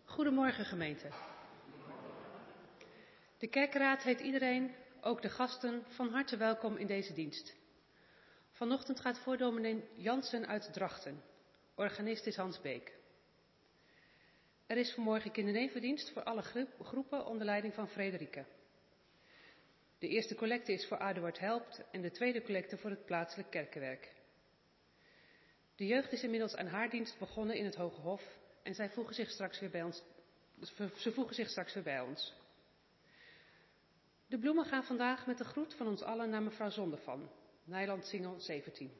Goedemorgen gemeente. De kerkraad heet iedereen, ook de gasten, van harte welkom in deze dienst. Vanochtend gaat voordominee Jansen uit Drachten. Organist is Hans Beek. Er is vanmorgen kindernevendienst voor alle groepen onder leiding van Frederike. De eerste collecte is voor Aduard Helpt en de tweede collecte voor het plaatselijk kerkenwerk. De jeugd is inmiddels aan haar dienst begonnen in het Hoge Hof en ze voegen zich straks weer bij ons. De bloemen gaan vandaag met de groet van ons allen naar mevrouw Zondervan, Nijland-Singel 17.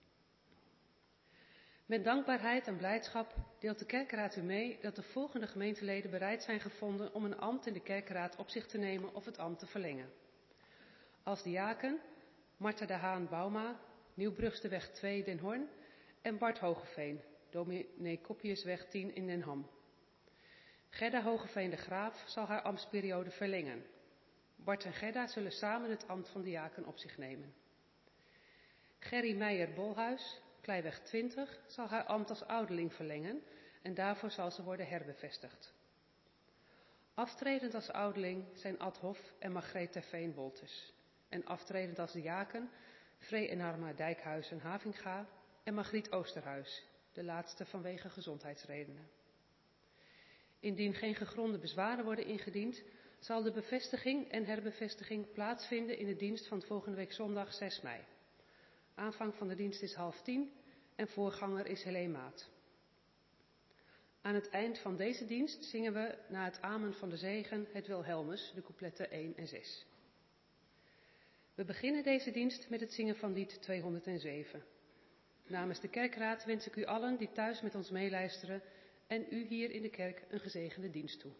Met dankbaarheid en blijdschap deelt de kerkraad u mee dat de volgende gemeenteleden bereid zijn gevonden om een ambt in de kerkraad op zich te nemen of het ambt te verlengen. Als diaken Marta de Haan Bauma, Nieuwbrugsteweg 2 Den Horn en Bart Hogeveen, dominee Koppiusweg 10 in Den Ham. Gerda Hogeveen de Graaf zal haar ambtsperiode verlengen. Bart en Gerda zullen samen het ambt van diaken op zich nemen. Gerry Meijer Bolhuis, Kleiweg 20, zal haar ambt als ouderling verlengen en daarvoor zal ze worden herbevestigd. Aftredend als ouderling zijn Ad Hof en Margreet Terveen Wolters. En aftredend als diaken Free en Harma Dijkhuizen Havinga en Margriet Oosterhuis, de laatste vanwege gezondheidsredenen. Indien geen gegronde bezwaren worden ingediend, zal de bevestiging en herbevestiging plaatsvinden in de dienst van volgende week zondag 6 mei. Aanvang van de dienst is 9:30 en voorganger is Helene Maat. Aan het eind van deze dienst zingen we na het amen van de zegen het Wilhelmus, de coupletten 1 en 6. We beginnen deze dienst met het zingen van lied 207. Namens de kerkraad wens ik u allen die thuis met ons meeluisteren en u hier in de kerk een gezegende dienst toe.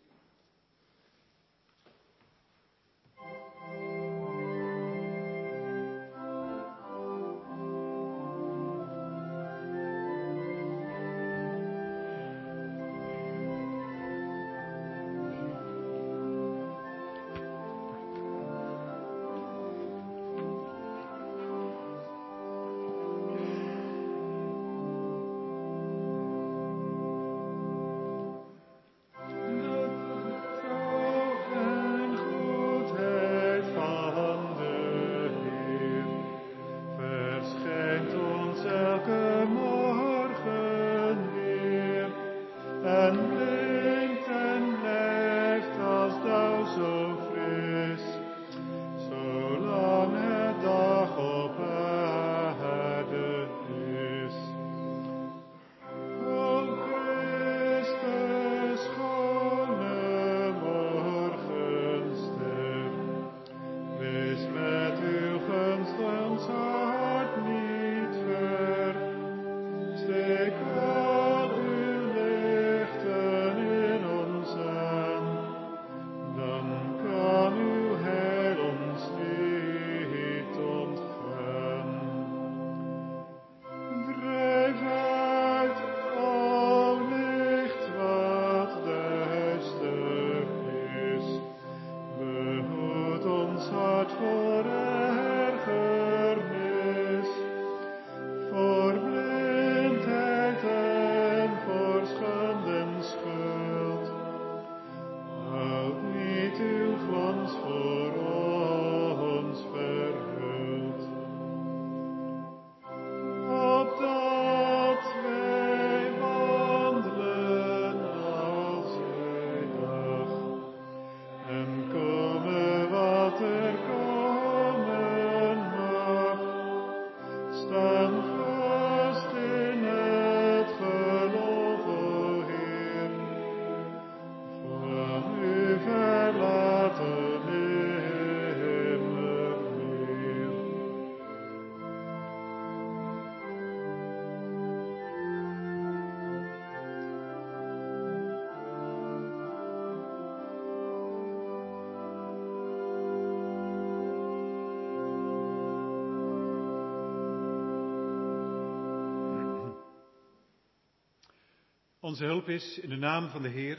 Onze hulp is in de naam van de Heer,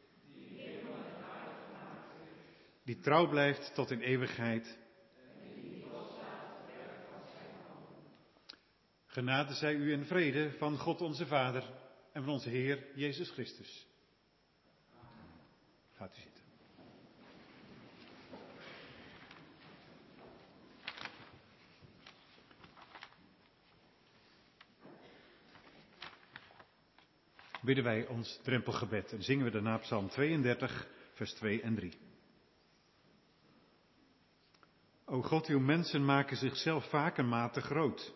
die trouw blijft tot in eeuwigheid. Genade zij u en vrede van God onze Vader en van onze Heer Jezus Christus. Gaat u zitten. Bidden wij ons drempelgebed en zingen we daarna Psalm 32, vers 2 en 3. O God, uw mensen maken zichzelf vaak een mate groot.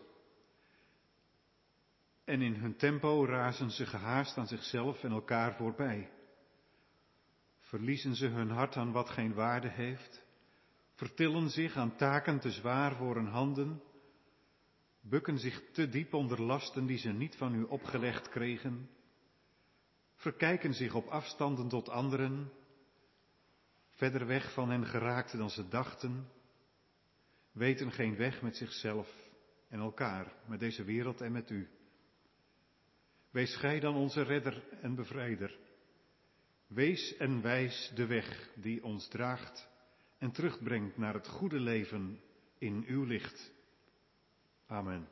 En in hun tempo razen ze gehaast aan zichzelf en elkaar voorbij. Verliezen ze hun hart aan wat geen waarde heeft, vertillen zich aan taken te zwaar voor hun handen, bukken zich te diep onder lasten die ze niet van u opgelegd kregen, verkijken zich op afstanden tot anderen, verder weg van hen geraakt dan ze dachten, weten geen weg met zichzelf en elkaar, met deze wereld en met u. Wees gij dan onze redder en bevrijder. Wees en wijs de weg die ons draagt en terugbrengt naar het goede leven in uw licht. Amen.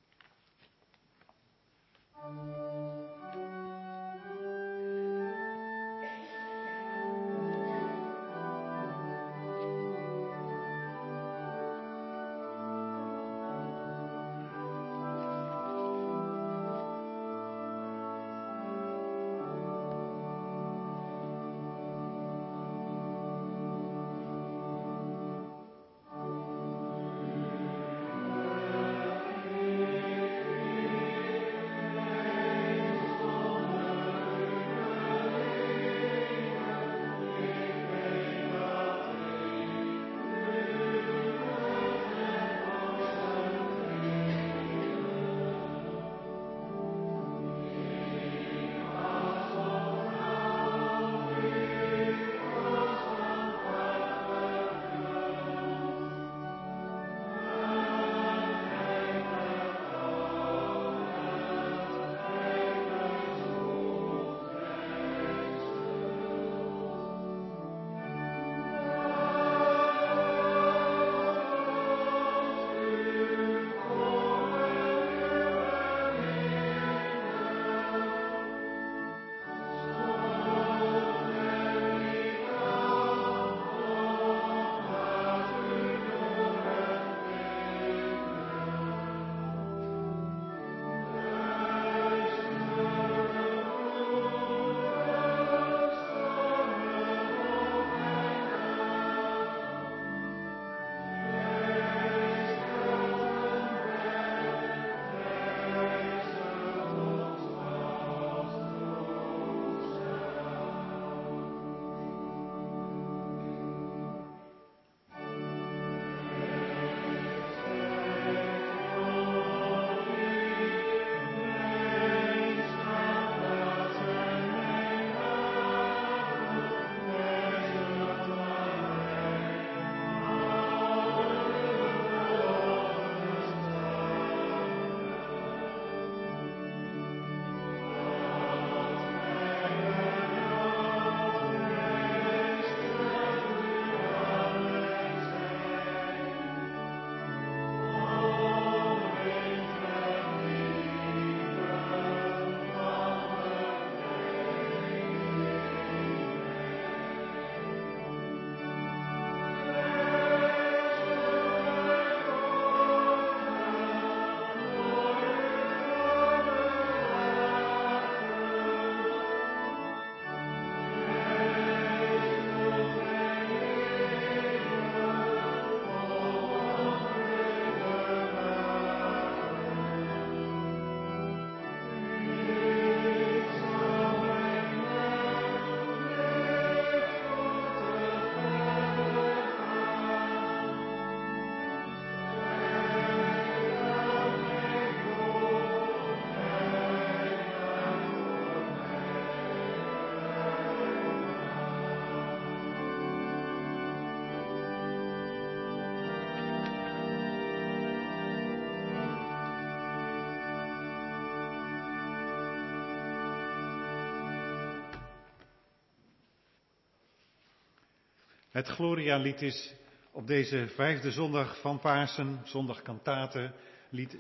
Het Gloria-lied is op deze 5e zondag van Pasen, zondag kantate, lied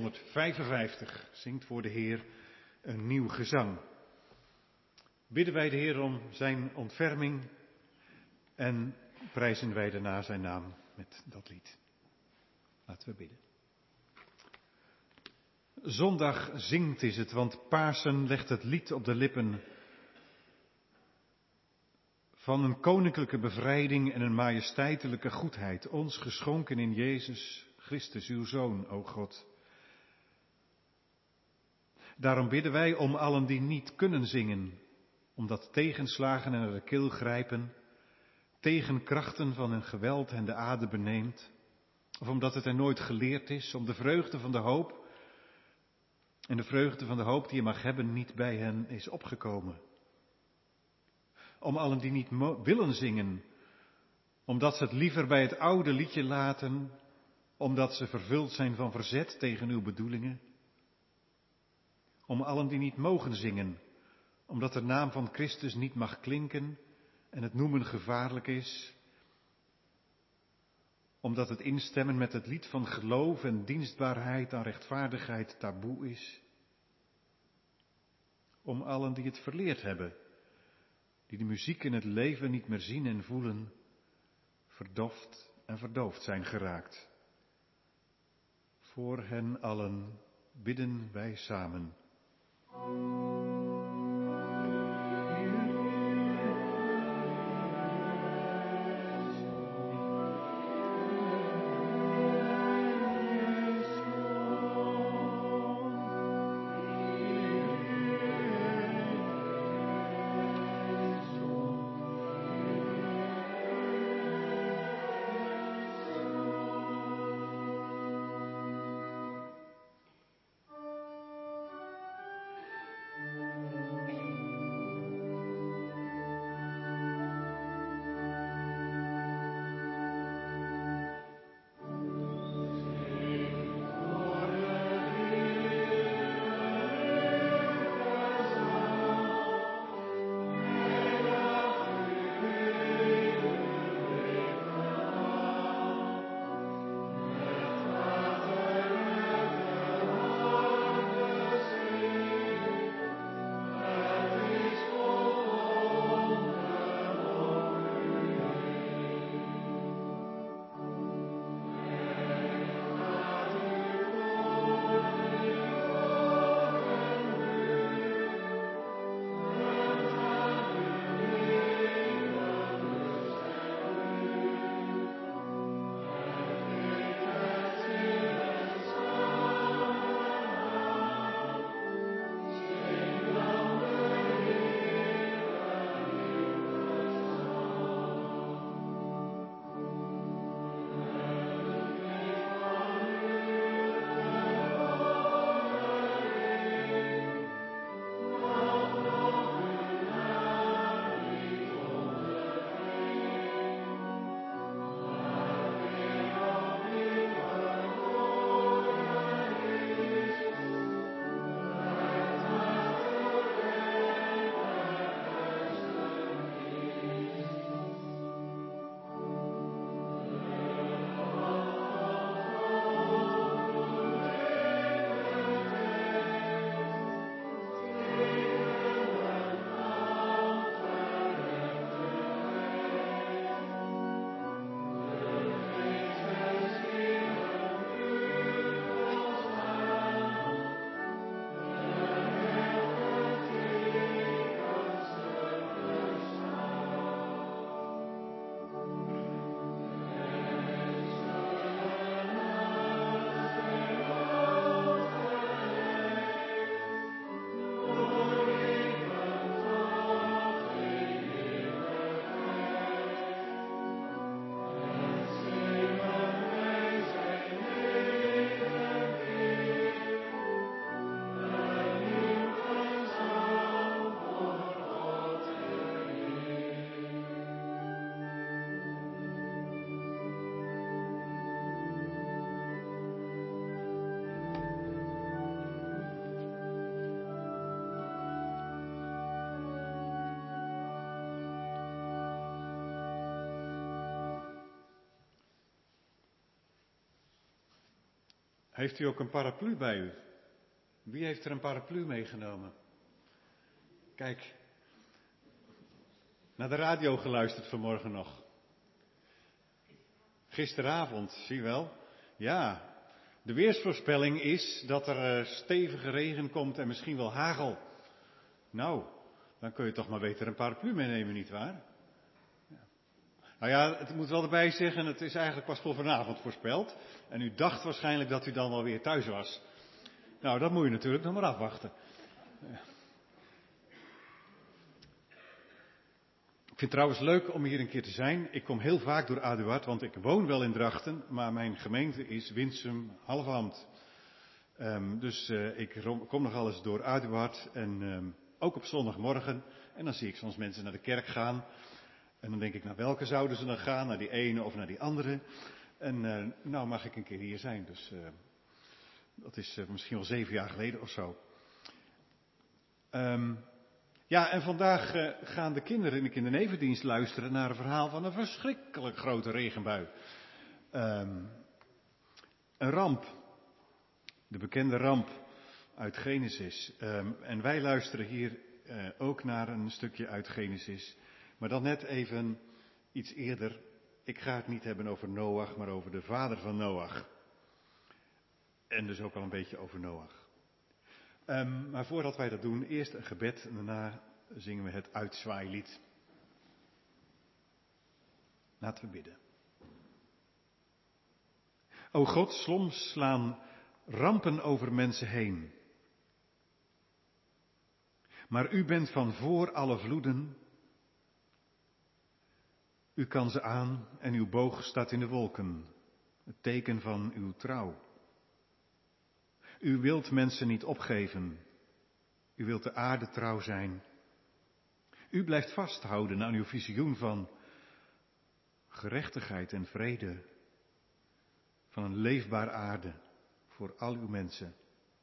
655. Zingt voor de Heer een nieuw gezang. Bidden wij de Heer om zijn ontferming En prijzen wij daarna zijn naam met dat lied. Laten we bidden. Zondag zingt is het, want Pasen legt het lied op de lippen van een koninklijke bevrijding en een majesteitelijke goedheid, ons geschonken in Jezus Christus, uw Zoon, o God. Daarom bidden wij om allen die niet kunnen zingen, omdat tegenslagen hen naar de keel grijpen, tegenkrachten van een geweld hen de adem beneemt, of omdat het er nooit geleerd is, om de vreugde van de hoop en de vreugde van de hoop die je mag hebben niet bij hen is opgekomen. Om allen die niet willen zingen, omdat ze het liever bij het oude liedje laten, omdat ze vervuld zijn van verzet tegen uw bedoelingen. Om allen die niet mogen zingen, omdat de naam van Christus niet mag klinken en het noemen gevaarlijk is. Omdat het instemmen met het lied van geloof en dienstbaarheid aan rechtvaardigheid taboe is. Om allen die het verleerd hebben, die de muziek in het leven niet meer zien en voelen, verdoft en verdoofd zijn geraakt. Voor hen allen bidden wij samen. Heeft u ook een paraplu bij u? Wie heeft er een paraplu meegenomen? Kijk, naar de radio geluisterd vanmorgen nog? Gisteravond, zie je wel? Ja, de weersvoorspelling is dat er stevige regen komt en misschien wel hagel. Nou, dan kun je toch maar beter een paraplu meenemen, nietwaar? Ja. Nou ja, het moet wel erbij zeggen, het is eigenlijk pas voor vanavond voorspeld. En u dacht waarschijnlijk dat u dan alweer thuis was. Nou, dat moet je natuurlijk nog maar afwachten. Ja. Ik vind het trouwens leuk om hier een keer te zijn. Ik kom heel vaak door Aduard, want ik woon wel in Drachten, maar mijn gemeente is Winsum Halfambt. Dus ik kom nog alles door Aduard en ook op zondagmorgen. En dan zie ik soms mensen naar de kerk gaan. En dan denk ik, naar welke zouden ze dan gaan? Naar die ene of naar die andere? En nou mag ik een keer hier zijn. Dus dat is misschien wel 7 jaar geleden of zo. Ja, en vandaag gaan de kinderen in de kindernevendienst luisteren naar een verhaal van een verschrikkelijk grote regenbui. Een ramp. De bekende ramp uit Genesis. En wij luisteren hier ook naar een stukje uit Genesis. Maar dan net even iets eerder. Ik ga het niet hebben over Noach, maar over de vader van Noach. En dus ook al een beetje over Noach. Maar voordat wij dat doen, eerst een gebed en daarna zingen we het uitzwaailied. Laten we bidden. O God, soms slaan rampen over mensen heen. Maar u bent van voor alle vloeden. U kan ze aan en uw boog staat in de wolken. Het teken van uw trouw. U wilt mensen niet opgeven. U wilt de aarde trouw zijn. U blijft vasthouden aan uw visioen van gerechtigheid en vrede. Van een leefbaar aarde voor al uw mensen.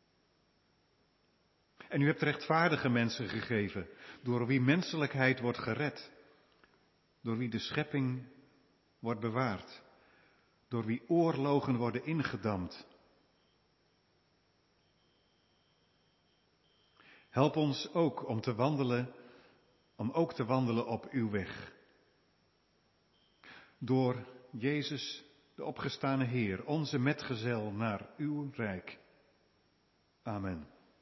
En u hebt rechtvaardige mensen gegeven, door wie menselijkheid wordt gered. Door wie de schepping wordt bewaard. Door wie oorlogen worden ingedamd. Help ons ook om ook te wandelen op uw weg. Door Jezus, de opgestane Heer, onze metgezel naar uw rijk. Amen.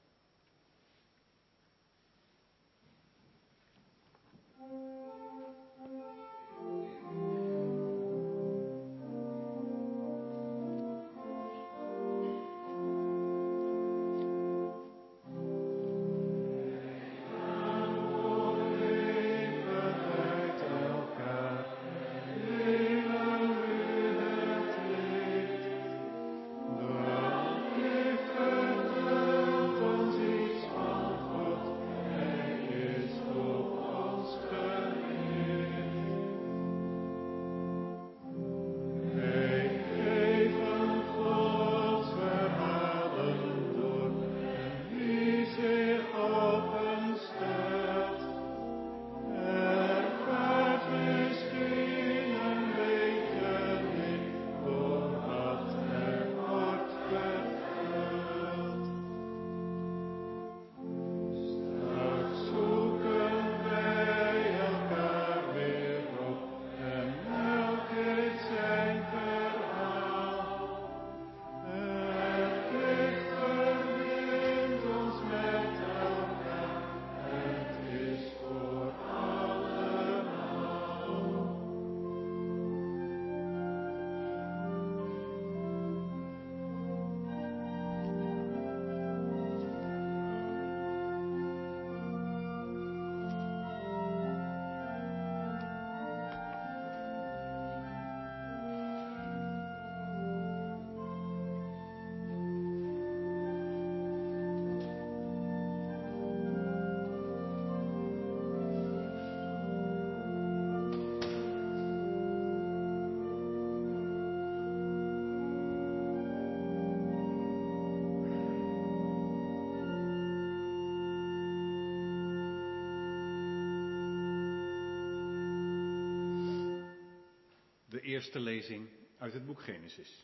De eerste lezing uit het boek Genesis.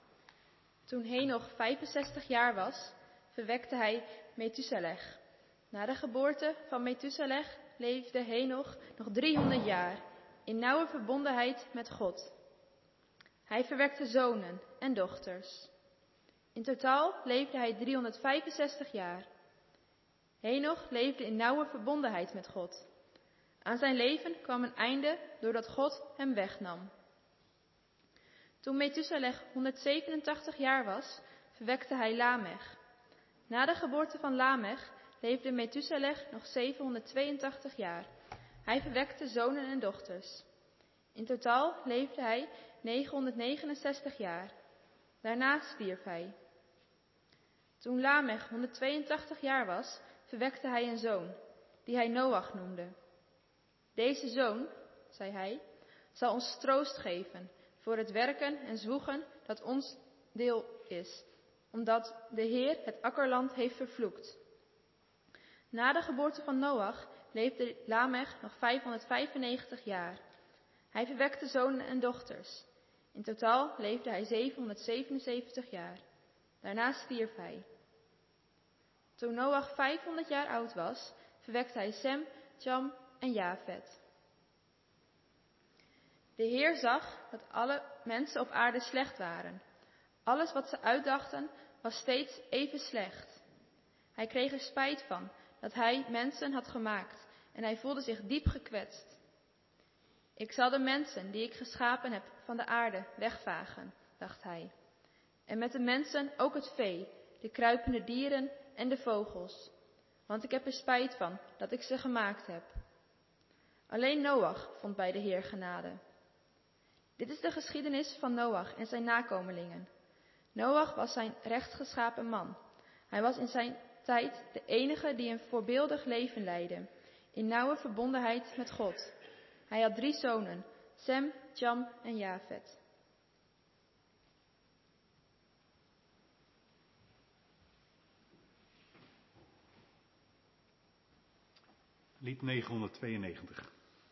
Toen Henoch 65 jaar was, verwekte hij Methuselah. Na de geboorte van Methuselah leefde Henoch nog 300 jaar in nauwe verbondenheid met God. Hij verwekte zonen en dochters. In totaal leefde hij 365 jaar. Henoch leefde in nauwe verbondenheid met God. Aan zijn leven kwam een einde doordat God hem wegnam. Toen Methuselach 187 jaar was, verwekte hij Lamech. Na de geboorte van Lamech leefde Methuselach nog 782 jaar. Hij verwekte zonen en dochters. In totaal leefde hij 969 jaar. Daarna stierf hij. Toen Lamech 182 jaar was, verwekte hij een zoon, die hij Noach noemde. Deze zoon, zei hij, zal ons troost geven voor het werken en zwoegen dat ons deel is, omdat de Heer het akkerland heeft vervloekt. Na de geboorte van Noach leefde Lamech nog 595 jaar. Hij verwekte zonen en dochters. In totaal leefde hij 777 jaar. Daarna stierf hij. Toen Noach 500 jaar oud was, verwekte hij Sem, Cham en Jafet. De Heer zag dat alle mensen op aarde slecht waren. Alles wat ze uitdachten was steeds even slecht. Hij kreeg er spijt van dat hij mensen had gemaakt en hij voelde zich diep gekwetst. Ik zal de mensen die ik geschapen heb van de aarde wegvagen, dacht hij. En met de mensen ook het vee, de kruipende dieren en de vogels. Want ik heb er spijt van dat ik ze gemaakt heb. Alleen Noach vond bij de Heer genade. Dit is de geschiedenis van Noach en zijn nakomelingen. Noach was zijn rechtgeschapen man. Hij was in zijn tijd de enige die een voorbeeldig leven leidde, in nauwe verbondenheid met God. Hij had 3 zonen, Sem, Cham en Jafet. Lied 992.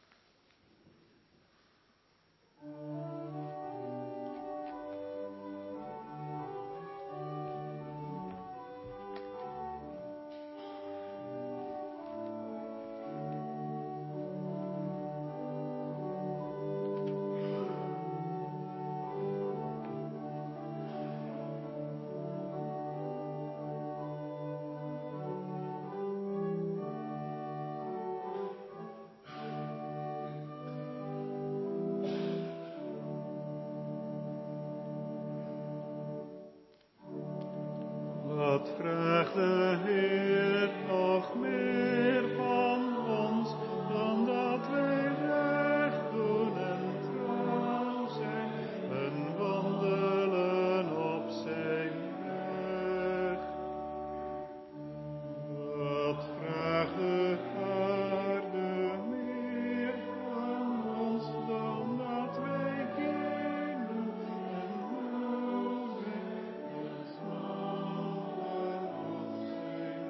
Wat vraagt de Heer nog meer van ons, dan dat wij recht doen en trouw zijn en wandelen op zijn weg? Wat vraagt de aarde meer van ons, dan dat wij dienen en trouw zijn en wandelen op zijn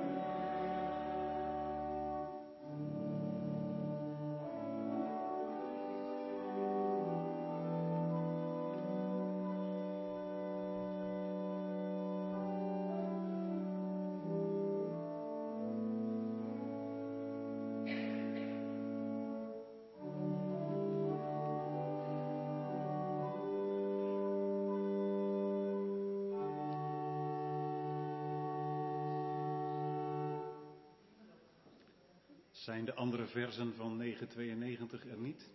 Zijn de andere versen van 992 er niet?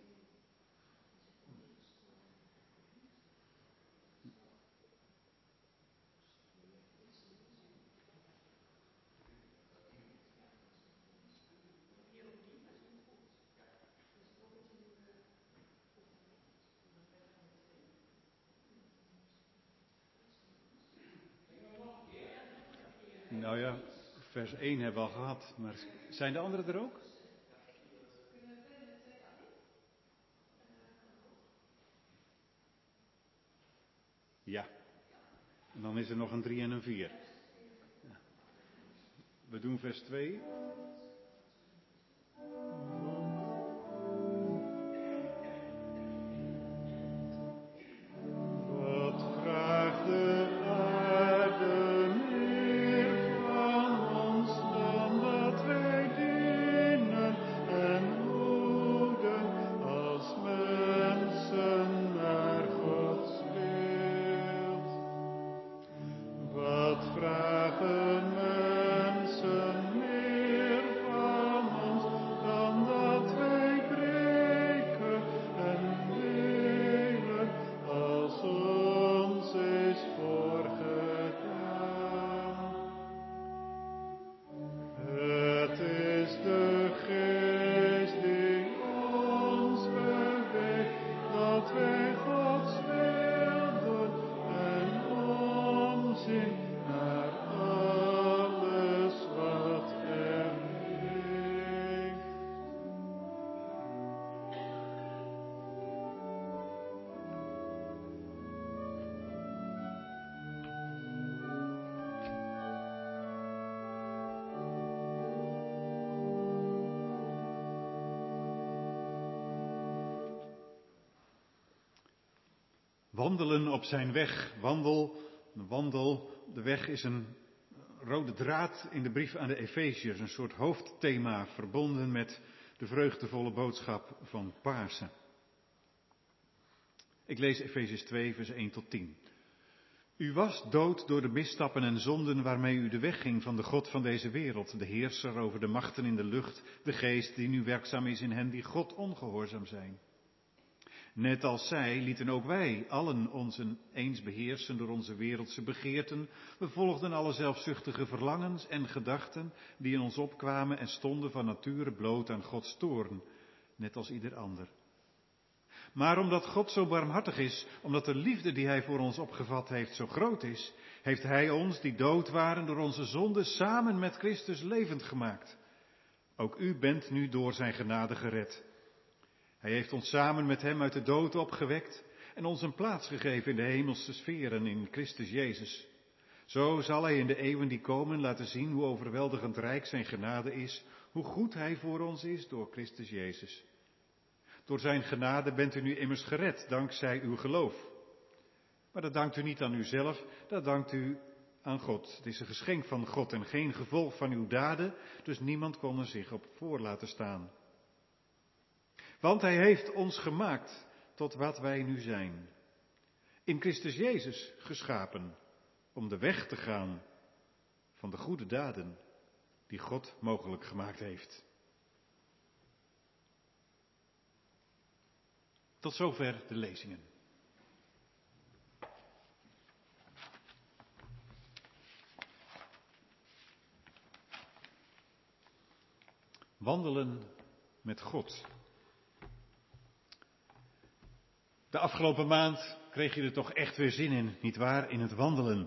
Nou ja, vers 1 hebben we al gehad, maar zijn de anderen er ook? Ja. En dan is er nog een 3 en een 4. Ja. We doen vers 2. Wat vraagt de aarde meer van ons dan dat wij dienen en wandelen op zijn weg. Wandel, de weg is een rode draad in de brief aan de Efeziërs, een soort hoofdthema verbonden met de vreugdevolle boodschap van Pasen. Ik lees Efeziërs 2, vers 1 tot 10. U was dood door de misstappen en zonden waarmee u de weg ging van de God van deze wereld, de heerser over de machten in de lucht, de geest die nu werkzaam is in hen die God ongehoorzaam zijn. Net als zij lieten ook wij allen ons eens beheersen door onze wereldse begeerten. We volgden alle zelfzuchtige verlangens en gedachten die in ons opkwamen en stonden van nature bloot aan Gods toorn, net als ieder ander. Maar omdat God zo barmhartig is, omdat de liefde die Hij voor ons opgevat heeft zo groot is, heeft Hij ons, die dood waren door onze zonden, samen met Christus levend gemaakt. Ook u bent nu door zijn genade gered. Hij heeft ons samen met hem uit de dood opgewekt en ons een plaats gegeven in de hemelse sferen in Christus Jezus. Zo zal Hij in de eeuwen die komen laten zien hoe overweldigend rijk zijn genade is, hoe goed Hij voor ons is door Christus Jezus. Door zijn genade bent u nu immers gered, dankzij uw geloof. Maar dat dankt u niet aan uzelf, dat dankt u aan God. Het is een geschenk van God en geen gevolg van uw daden, dus niemand kon er zich op voor laten staan. Want Hij heeft ons gemaakt tot wat wij nu zijn. In Christus Jezus geschapen, om de weg te gaan van de goede daden die God mogelijk gemaakt heeft. Tot zover de lezingen. Wandelen met God. De afgelopen maand kreeg je er toch echt weer zin in, nietwaar, in het wandelen.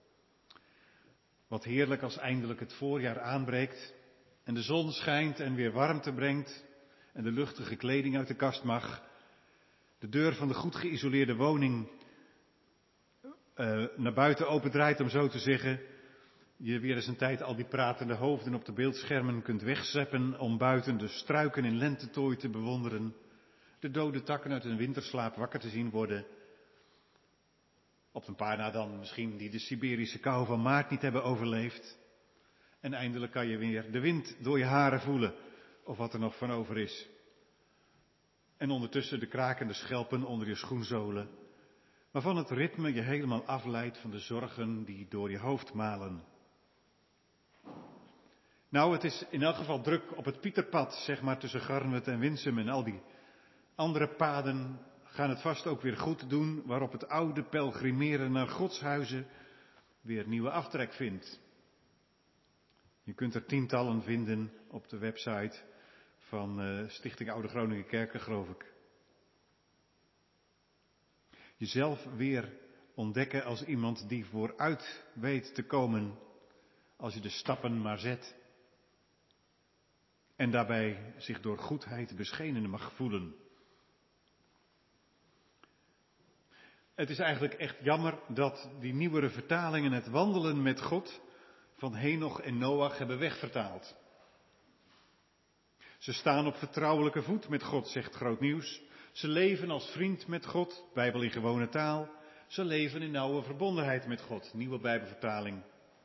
Wat heerlijk als eindelijk het voorjaar aanbreekt en de zon schijnt en weer warmte brengt en de luchtige kleding uit de kast mag. De deur van de goed geïsoleerde woning naar buiten opendraait, om zo te zeggen. Je weer eens een tijd al die pratende hoofden op de beeldschermen kunt wegzeppen om buiten de struiken in lentetooi te bewonderen. De dode takken uit een winterslaap wakker te zien worden. Op een paar na dan misschien die de Siberische kou van maart niet hebben overleefd. En eindelijk kan je weer de wind door je haren voelen, of wat er nog van over is. En ondertussen de krakende schelpen onder je schoenzolen, waarvan het ritme je helemaal afleidt van de zorgen die door je hoofd malen. Nou, het is in elk geval druk op het Pieterpad, zeg maar tussen Garnwerd en Winsum en al die andere paden gaan het vast ook weer goed doen, waarop het oude pelgrimeren naar godshuizen weer nieuwe aftrek vindt. Je kunt er tientallen vinden op de website van Stichting Oude Groninger Kerken, geloof ik. Jezelf weer ontdekken als iemand die vooruit weet te komen, als je de stappen maar zet. En daarbij zich door goedheid beschenen mag voelen. Het is eigenlijk echt jammer dat die nieuwere vertalingen het wandelen met God van Henoch en Noach hebben wegvertaald. Ze staan op vertrouwelijke voet met God, zegt Groot Nieuws. Ze leven als vriend met God, Bijbel in gewone taal. Ze leven in nauwe verbondenheid met God, nieuwe Bijbelvertaling.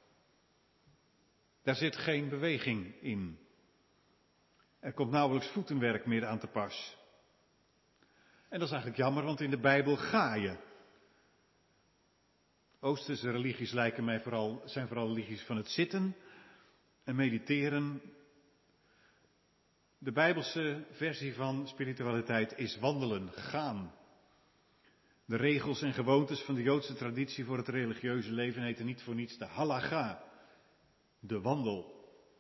Daar zit geen beweging in. Er komt nauwelijks voetenwerk meer aan te pas. En dat is eigenlijk jammer, want in de Bijbel ga je. Oosterse religies lijken mij zijn vooral religies van het zitten en mediteren. De Bijbelse versie van spiritualiteit is wandelen, gaan. De regels en gewoontes van de Joodse traditie voor het religieuze leven heten niet voor niets de halacha, de wandel.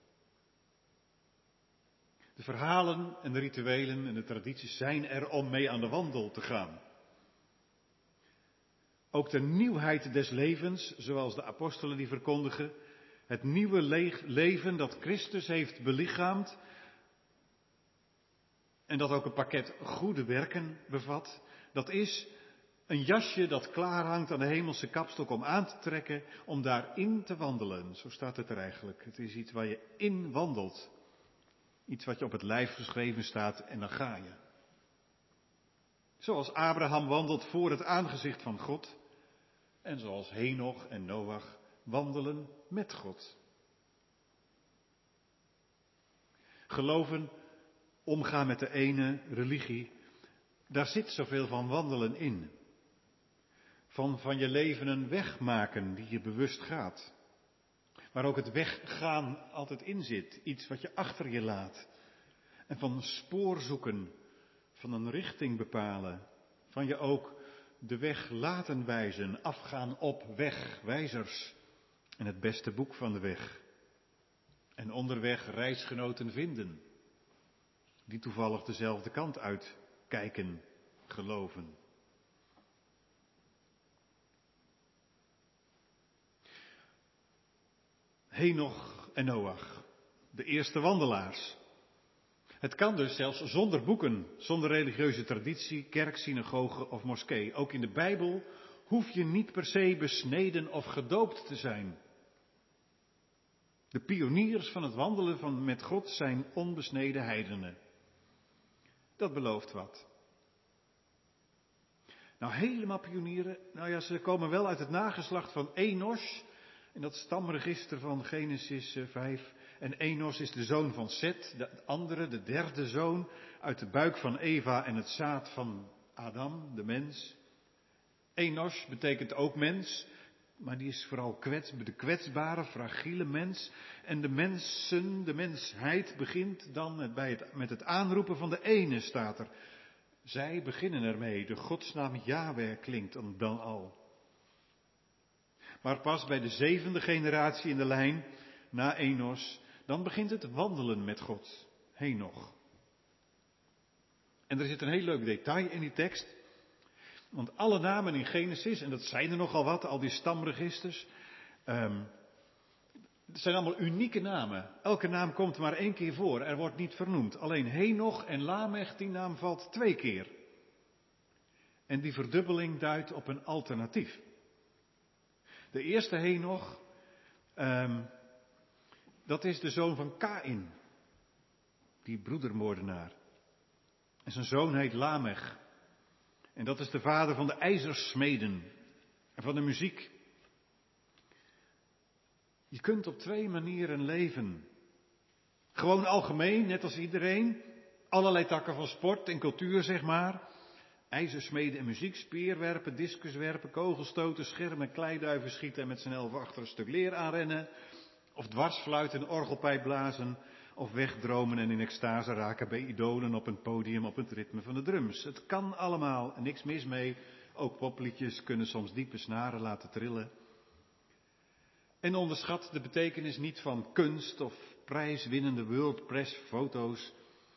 De verhalen en de rituelen en de tradities zijn er om mee aan de wandel te gaan. Ook de nieuwheid des levens, zoals de apostelen die verkondigen, het nieuwe leven dat Christus heeft belichaamd en dat ook een pakket goede werken bevat, dat is een jasje dat klaar hangt aan de hemelse kapstok om aan te trekken, om daarin te wandelen. Zo staat het er eigenlijk. Het is iets waar je in wandelt. Iets wat je op het lijf geschreven staat en dan ga je. Zoals Abraham wandelt voor het aangezicht van God. En zoals Henoch en Noach wandelen met God. Geloven, omgaan met de ene religie, daar zit zoveel van wandelen in. Van je leven een weg maken die je bewust gaat. Waar ook het weggaan altijd in zit, iets wat je achter je laat. En van een spoor zoeken, van een richting bepalen. Van je ook de weg laten wijzen, afgaan op wegwijzers. En het beste boek van de weg. En onderweg reisgenoten vinden. Die toevallig dezelfde kant uitkijken, geloven. Henoch en Noach, de eerste wandelaars. Het kan dus zelfs zonder boeken, zonder religieuze traditie, kerk, synagoge of moskee. Ook in de Bijbel hoef je niet per se besneden of gedoopt te zijn. De pioniers van het wandelen met God zijn onbesneden heidenen. Dat belooft wat. Nou, helemaal pionieren, ze komen wel uit het nageslacht van Enos. In dat stamregister van Genesis 5. En Enos is de zoon van Set, de derde zoon, uit de buik van Eva en het zaad van Adam, de mens. Enos betekent ook mens, maar die is vooral de kwetsbare, fragiele mens. En de mensheid begint dan met het aanroepen van de ene, staat er. Zij beginnen ermee, de godsnaam Yahweh klinkt dan al. Maar pas bij de 7e generatie in de lijn, na Enos, dan begint het wandelen met God, Henoch. En er zit een heel leuk detail in die tekst. Want alle namen in Genesis, en dat zijn er nogal wat, al die stamregisters, het zijn allemaal unieke namen. Elke naam komt maar 1 keer voor, er wordt niet vernoemd. Alleen Henoch en Lamech, die naam valt 2 keer. En die verdubbeling duidt op een alternatief. De eerste Henoch, dat is de zoon van Kaïn, die broedermoordenaar. En zijn zoon heet Lamech. En dat is de vader van de ijzersmeden en van de muziek. Je kunt op 2 manieren leven. Gewoon algemeen, net als iedereen. Allerlei takken van sport en cultuur, zeg maar. IJzersmeden en muziek, speerwerpen, discuswerpen, kogelstoten, schermen, kleiduiven schieten en met z'n 11 achter een stuk leer aanrennen. Of dwarsfluiten en orgelpijp blazen. Of wegdromen en in extase raken bij idolen op een podium op het ritme van de drums. Het kan allemaal, niks mis mee. Ook popliedjes kunnen soms diepe snaren laten trillen. En onderschat de betekenis niet van kunst of prijswinnende world press foto's.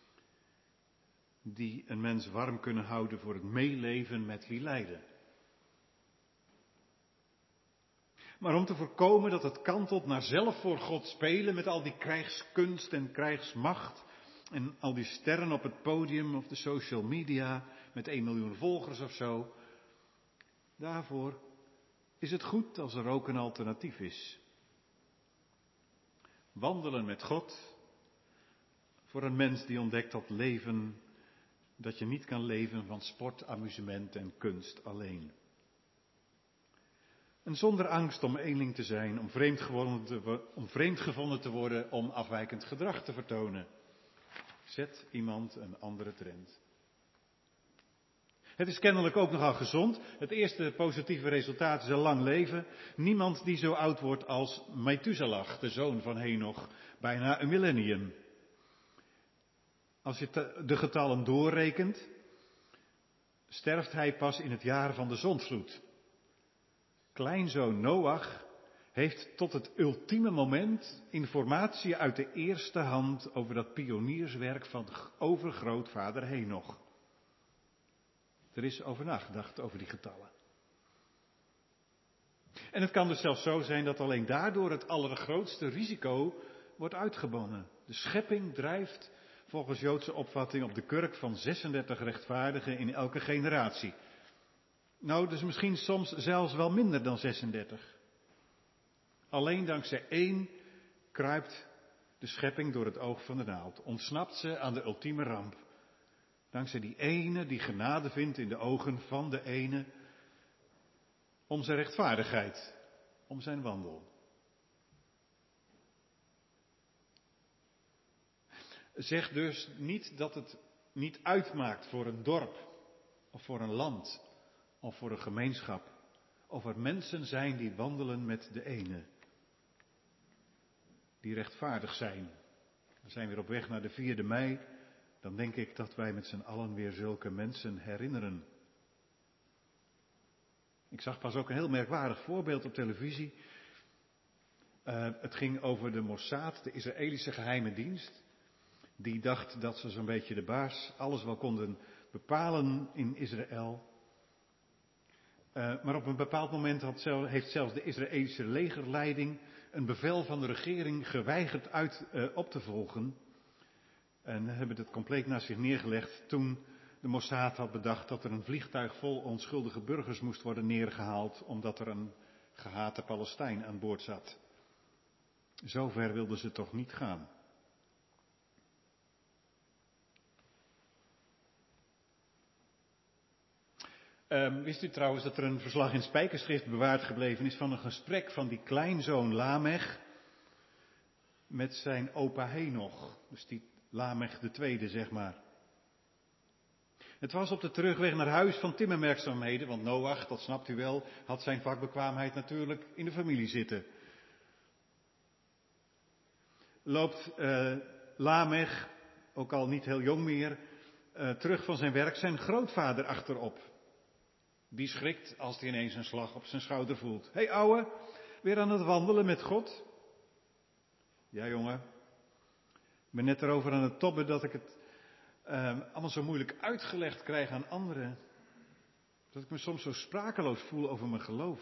Die een mens warm kunnen houden voor het meeleven met wie lijden. Maar om te voorkomen dat het kantelt naar zelf voor God spelen met al die krijgskunst en krijgsmacht en al die sterren op het podium of de social media met 1 miljoen volgers of zo. Daarvoor is het goed als er ook een alternatief is. Wandelen met God voor een mens die ontdekt dat je niet kan leven van sport, amusement en kunst alleen. En zonder angst om eenling te zijn, om vreemd gevonden te worden, om afwijkend gedrag te vertonen. Zet iemand een andere trend. Het is kennelijk ook nogal gezond. Het eerste positieve resultaat is een lang leven. Niemand die zo oud wordt als Methuselah, de zoon van Henoch, bijna een millennium. Als je de getallen doorrekent, sterft hij pas in het jaar van de zondvloed. Kleinzoon Noach heeft tot het ultieme moment informatie uit de eerste hand over dat pionierswerk van overgrootvader Henoch. Er is over nagedacht over die getallen. En het kan dus zelfs zo zijn dat alleen daardoor het allergrootste risico wordt uitgebannen. De schepping drijft volgens Joodse opvatting op de kurk van 36 rechtvaardigen in elke generatie. Nou, dus misschien soms zelfs wel minder dan 36. Alleen dankzij 1 kruipt de schepping door het oog van de naald. Ontsnapt ze aan de ultieme ramp. Dankzij die ene die genade vindt in de ogen van de ene om zijn rechtvaardigheid, om zijn wandel. Zeg dus niet dat het niet uitmaakt voor een dorp of voor een land of voor een gemeenschap of er mensen zijn die wandelen met de ene, die rechtvaardig zijn. We zijn weer op weg naar de 4e mei, dan denk ik dat wij met z'n allen weer zulke mensen herinneren. Ik zag pas ook een heel merkwaardig voorbeeld op televisie. Het ging over de Mossad, de Israëlische geheime dienst. Die dacht dat ze zo'n beetje de baas alles wel konden bepalen in Israël. Maar op een bepaald moment heeft zelfs de Israëlische legerleiding een bevel van de regering geweigerd op te volgen. En hebben het compleet naast zich neergelegd toen de Mossad had bedacht dat er een vliegtuig vol onschuldige burgers moest worden neergehaald, omdat er een gehate Palestijn aan boord zat. Zover wilden ze toch niet gaan. Wist u trouwens dat er een verslag in Spijkerschrift bewaard gebleven is van een gesprek van die kleinzoon Lamech met zijn opa Henoch, dus die Lamech de tweede, zeg maar. Het was op de terugweg naar huis van timmerwerkzaamheden, want Noach, dat snapt u wel, had zijn vakbekwaamheid natuurlijk in de familie zitten. Loopt Lamech, ook al niet heel jong meer, terug van zijn werk zijn grootvader achterop. Die schrikt als hij ineens een slag op zijn schouder voelt. Hé ouwe, weer aan het wandelen met God? Ja jongen, ik ben net erover aan het tobben dat ik het allemaal zo moeilijk uitgelegd krijg aan anderen. Dat ik me soms zo sprakeloos voel over mijn geloof.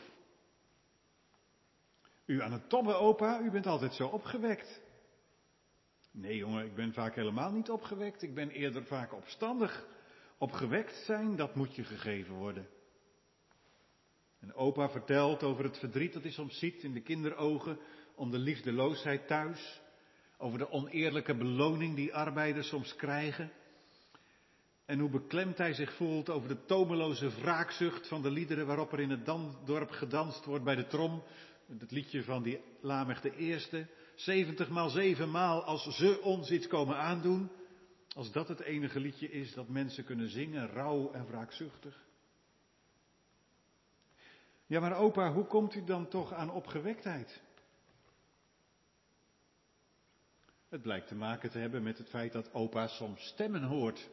U aan het tobben, opa, u bent altijd zo opgewekt. Nee jongen, ik ben vaak helemaal niet opgewekt. Ik ben eerder vaak opstandig. Opgewekt zijn, dat moet je gegeven worden. En opa vertelt over het verdriet dat hij soms ziet in de kinderogen om de liefdeloosheid thuis. Over de oneerlijke beloning die arbeiders soms krijgen. En hoe beklemd hij zich voelt over de tomeloze wraakzucht van de liederen waarop er in het dorp gedanst wordt bij de trom. Het liedje van die Lamech de Eerste. 70 maal 7 maal als ze ons iets komen aandoen. Als dat het enige liedje is dat mensen kunnen zingen, rauw en wraakzuchtig. Ja, maar opa, hoe komt u dan toch aan opgewektheid? Het blijkt te maken te hebben met het feit dat opa soms stemmen hoort.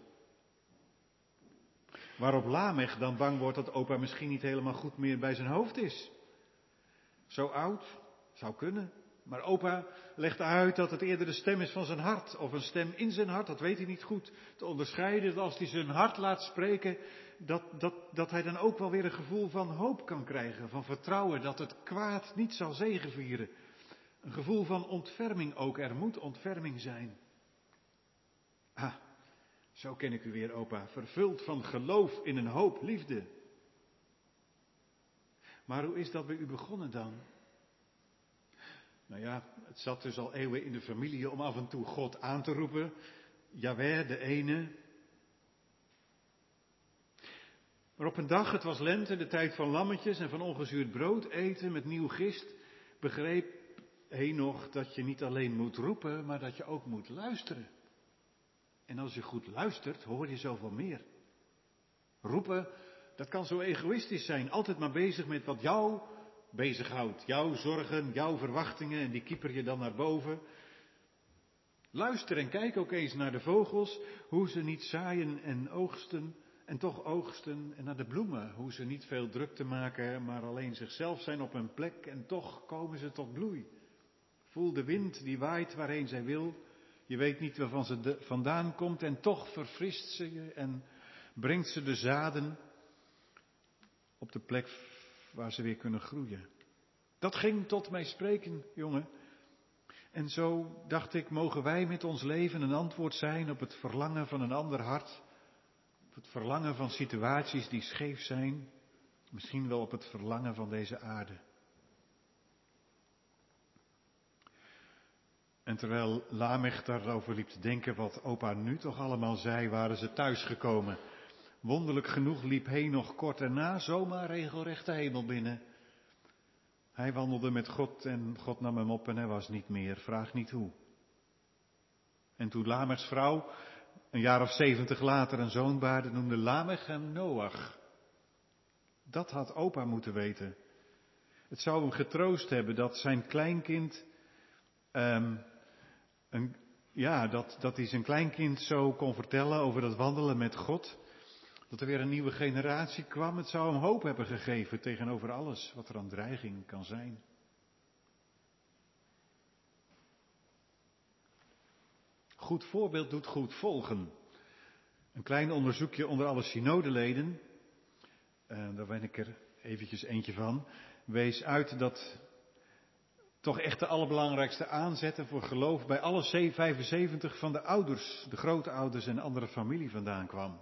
Waarop Lamech dan bang wordt dat opa misschien niet helemaal goed meer bij zijn hoofd is. Zo oud, zou kunnen. Maar opa legt uit dat het eerder de stem is van zijn hart. Of een stem in zijn hart, dat weet hij niet goed te onderscheiden. Dat als hij zijn hart laat spreken, dat hij dan ook wel weer een gevoel van hoop kan krijgen. Van vertrouwen dat het kwaad niet zal zegevieren. Een gevoel van ontferming ook. Er moet ontferming zijn. Ah, zo ken ik u weer, opa. Vervuld van geloof in een hoop liefde. Maar hoe is dat bij u begonnen dan? Nou ja, het zat dus al eeuwen in de familie om af en toe God aan te roepen. Jahweh, de ene. Maar op een dag, het was lente, de tijd van lammetjes en van ongezuurd brood eten met nieuw gist, begreep Henoch dat je niet alleen moet roepen, maar dat je ook moet luisteren. En als je goed luistert, hoor je zoveel meer. Roepen, dat kan zo egoïstisch zijn, altijd maar bezig met wat jou bezighoudt. Jouw zorgen, jouw verwachtingen en die kieper je dan naar boven. Luister en kijk ook eens naar de vogels, hoe ze niet zaaien en oogsten en toch oogsten. En naar de bloemen, hoe ze niet veel drukte maken, maar alleen zichzelf zijn op hun plek en toch komen ze tot bloei. Voel de wind die waait waarheen zij wil. Je weet niet waarvan ze vandaan komt en toch verfrist ze je en brengt ze de zaden op de plek waar ze weer kunnen groeien. Dat ging tot mij spreken, jongen. En zo dacht ik, mogen wij met ons leven een antwoord zijn op het verlangen van een ander hart. Op het verlangen van situaties die scheef zijn. Misschien wel op het verlangen van deze aarde. En terwijl Lamech daarover liep te denken wat opa nu toch allemaal zei, waren ze thuisgekomen. Wonderlijk genoeg liep Henoch kort erna zomaar regelrecht de hemel binnen. Hij wandelde met God en God nam hem op en hij was niet meer, vraag niet hoe. En toen Lamechs vrouw een jaar of 70 later een zoon baarde, noemde Lamech hem Noach. Dat had opa moeten weten. Het zou hem getroost hebben dat zijn kleinkind, dat hij zijn kleinkind zo kon vertellen over dat wandelen met God. Dat er weer een nieuwe generatie kwam. Het zou hem hoop hebben gegeven tegenover alles wat er aan dreiging kan zijn. Goed voorbeeld doet goed volgen. Een klein onderzoekje onder alle synodeleden, daar ben ik er eventjes eentje van, wees uit dat toch echt de allerbelangrijkste aanzetten voor geloof bij alle 75 van de ouders, de grootouders en andere familie vandaan kwam.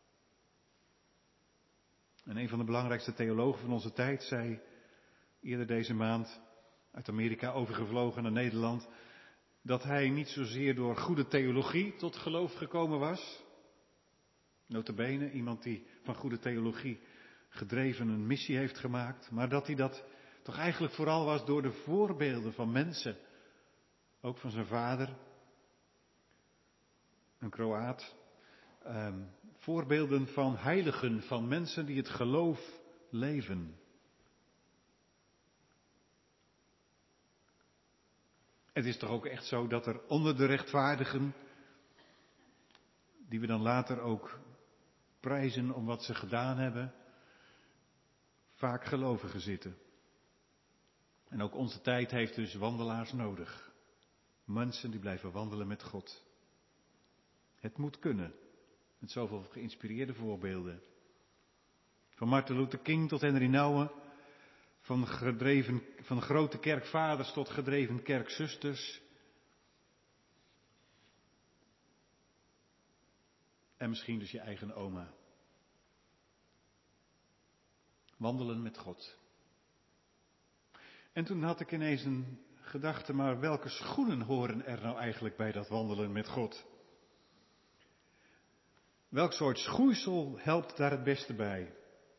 En een van de belangrijkste theologen van onze tijd zei eerder deze maand, uit Amerika overgevlogen naar Nederland, dat hij niet zozeer door goede theologie tot geloof gekomen was. Nota bene, iemand die van goede theologie gedreven een missie heeft gemaakt, maar dat hij dat toch eigenlijk vooral was door de voorbeelden van mensen. Ook van zijn vader, een Kroaat. Voorbeelden van heiligen, van mensen die het geloof leven. Het is toch ook echt zo dat er onder de rechtvaardigen, die we dan later ook prijzen om wat ze gedaan hebben, vaak gelovigen zitten. En ook onze tijd heeft dus wandelaars nodig. Mensen die blijven wandelen met God. Het moet kunnen. Met zoveel geïnspireerde voorbeelden. Van Martin Luther King tot Henry Nouwen. Van grote kerkvaders tot gedreven kerkzusters. En misschien dus je eigen oma. Wandelen met God. En toen had ik ineens een gedachte, maar welke schoenen horen er nou eigenlijk bij dat wandelen met God? Welk soort schoeisel helpt daar het beste bij?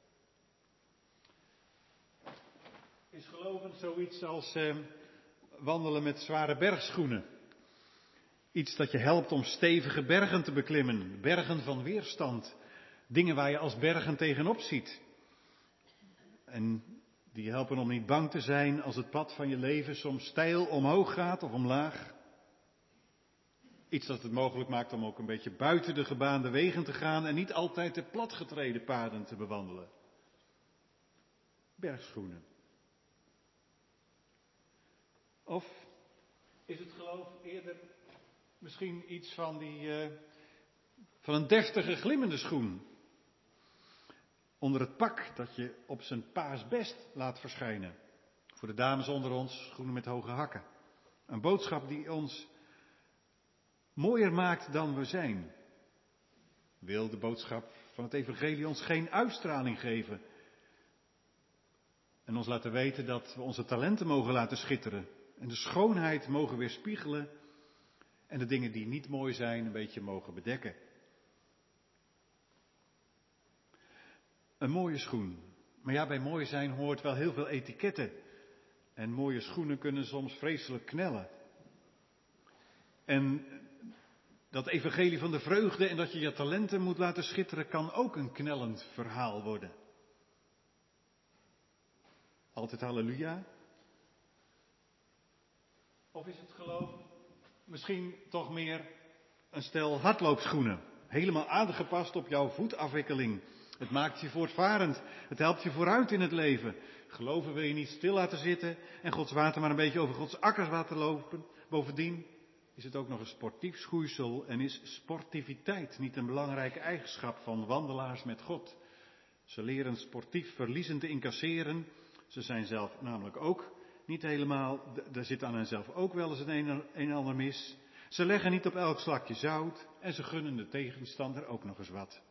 Is geloven zoiets als wandelen met zware bergschoenen? Iets dat je helpt om stevige bergen te beklimmen, bergen van weerstand, dingen waar je als bergen tegenop ziet. En die helpen om niet bang te zijn als het pad van je leven soms steil omhoog gaat of omlaag. Iets dat het mogelijk maakt om ook een beetje buiten de gebaande wegen te gaan en niet altijd de platgetreden paden te bewandelen. Bergschoenen. Of is het geloof eerder misschien iets van een deftige glimmende schoen? Onder het pak dat je op zijn paasbest laat verschijnen. Voor de dames onder ons, schoenen met hoge hakken. Een boodschap die ons mooier maakt dan we zijn. Wil de boodschap van het evangelie ons geen uitstraling geven? En ons laten weten dat we onze talenten mogen laten schitteren. En de schoonheid mogen weerspiegelen. En de dingen die niet mooi zijn een beetje mogen bedekken. Een mooie schoen. Maar ja, bij mooi zijn hoort wel heel veel etiketten. En mooie schoenen kunnen soms vreselijk knellen. En dat evangelie van de vreugde en dat je je talenten moet laten schitteren kan ook een knellend verhaal worden. Altijd halleluja? Of is het geloof misschien toch meer een stel hardloopschoenen? Helemaal aangepast op jouw voetafwikkeling. Het maakt je voortvarend. Het helpt je vooruit in het leven. Geloven wil je niet stil laten zitten en Gods water maar een beetje over Gods akkers laten lopen. Bovendien is het ook nog een sportief schoeisel en is sportiviteit niet een belangrijke eigenschap van wandelaars met God. Ze leren sportief verliezen te incasseren. Ze zijn zelf namelijk ook niet helemaal, er zit aan henzelf ook wel eens een en ander mis. Ze leggen niet op elk slakje zout en ze gunnen de tegenstander ook nog eens wat.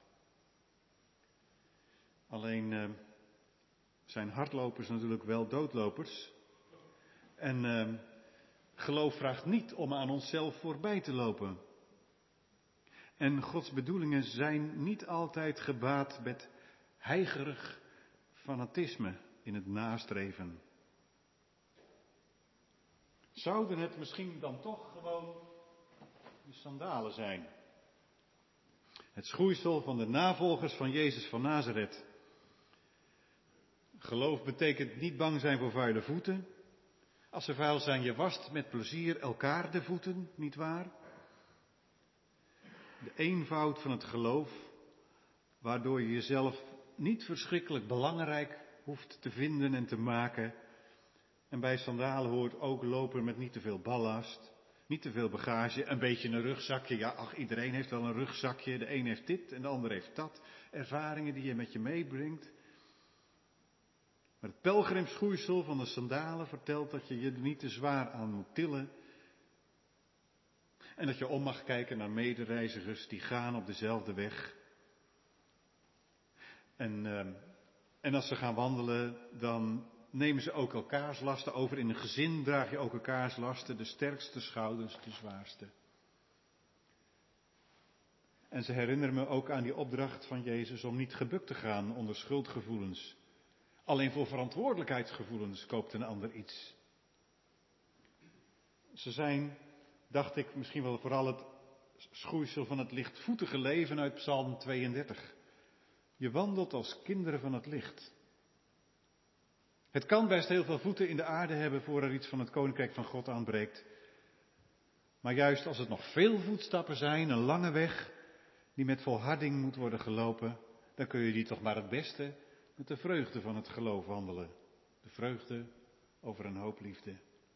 Alleen zijn hardlopers natuurlijk wel doodlopers. En Geloof vraagt niet om aan onszelf voorbij te lopen. En Gods bedoelingen zijn niet altijd gebaat met heigerig fanatisme in het nastreven. Zouden het misschien dan toch gewoon de sandalen zijn? Het schoeisel van de navolgers van Jezus van Nazareth. Geloof betekent niet bang zijn voor vuile voeten. Als ze vuil zijn, je wast met plezier elkaar de voeten, nietwaar? De eenvoud van het geloof, waardoor je jezelf niet verschrikkelijk belangrijk hoeft te vinden en te maken. En bij sandalen hoort ook lopen met niet te veel ballast, niet te veel bagage, een beetje een rugzakje. Ja, ach, iedereen heeft wel een rugzakje. De een heeft dit en de ander heeft dat. Ervaringen die je met je meebrengt. Maar het pelgrimsschoeisel van de sandalen vertelt dat je je er niet te zwaar aan moet tillen. En dat je om mag kijken naar medereizigers die gaan op dezelfde weg. En als ze gaan wandelen, dan nemen ze ook elkaars lasten over. In een gezin draag je ook elkaars lasten, de sterkste schouders, de zwaarste. En ze herinneren me ook aan die opdracht van Jezus om niet gebukt te gaan onder schuldgevoelens. Alleen voor verantwoordelijkheidsgevoelens koopt een ander iets. Ze zijn, dacht ik, misschien wel vooral het schoeisel van het lichtvoetige leven uit Psalm 32. Je wandelt als kinderen van het licht. Het kan best heel veel voeten in de aarde hebben voor er iets van het koninkrijk van God aanbreekt. Maar juist als het nog veel voetstappen zijn, een lange weg die met volharding moet worden gelopen, dan kun je die toch maar het beste met de vreugde van het geloof wandelen. De vreugde over een hoop liefde.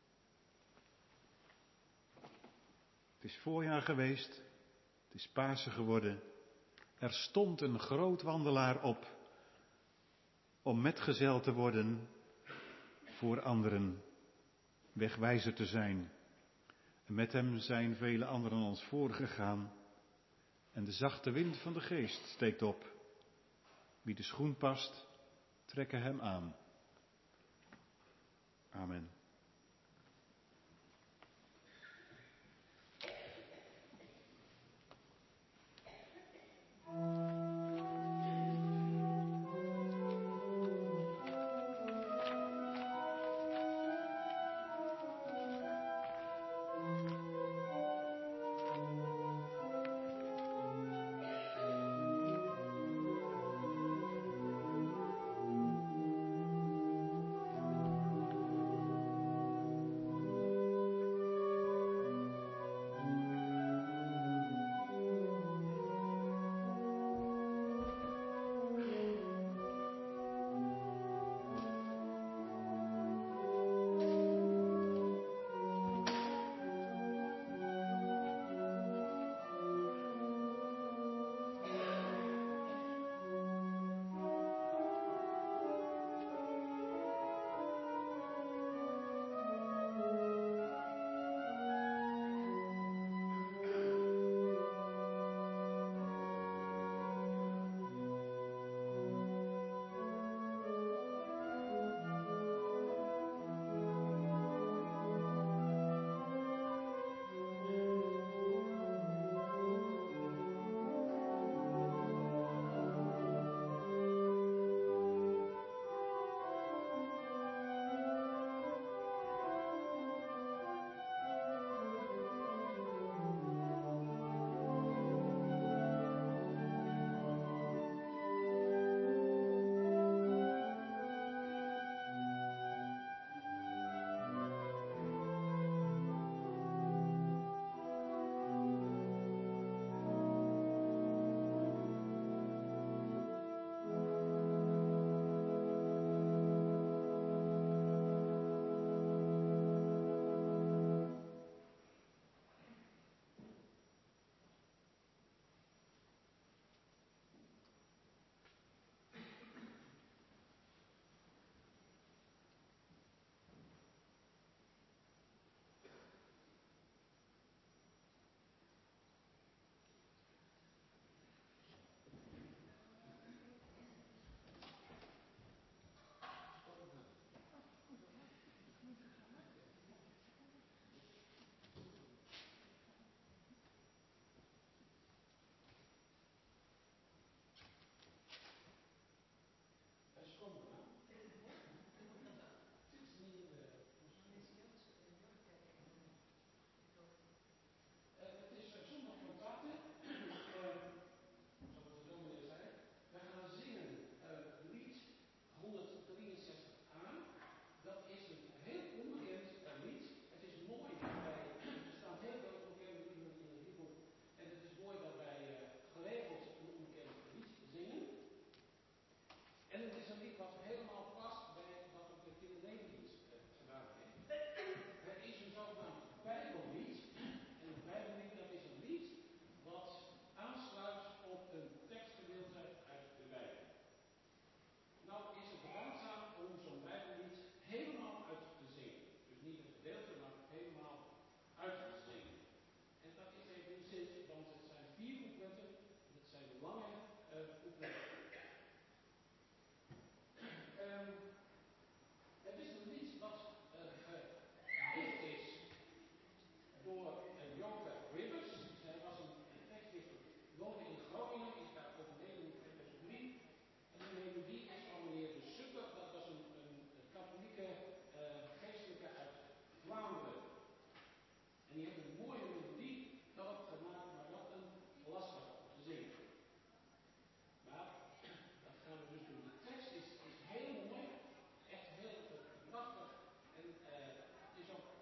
Het is voorjaar geweest, het is Pasen geworden. Er stond een groot wandelaar op om metgezel te worden voor anderen, wegwijzer te zijn. En met hem zijn vele anderen ons voorgegaan. En de zachte wind van de geest steekt op. Wie de schoen past, trekken hem aan. Amen.